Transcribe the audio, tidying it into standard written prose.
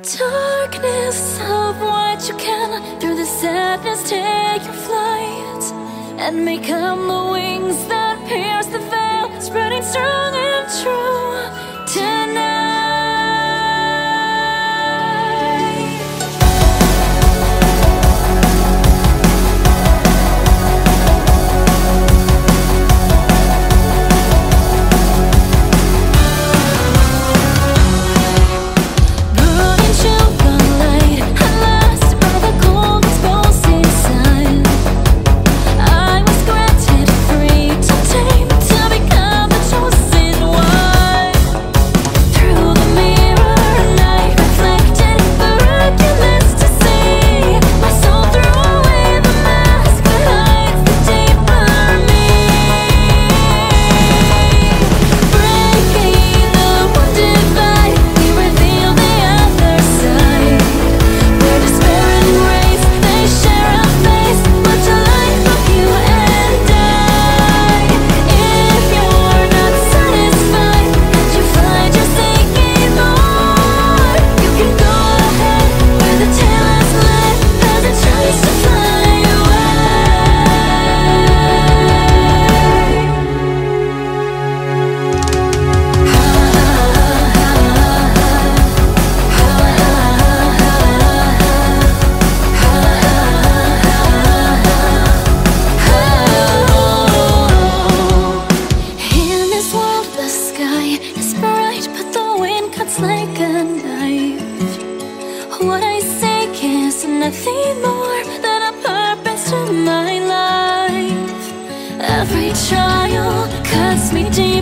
Darkness of what you can, through the sadness take your flight, and become the wings that pierce the veil, spreading strong and true tonight. Like a knife, what I seek is nothing more than a purpose to my life. Every trial cuts me deep.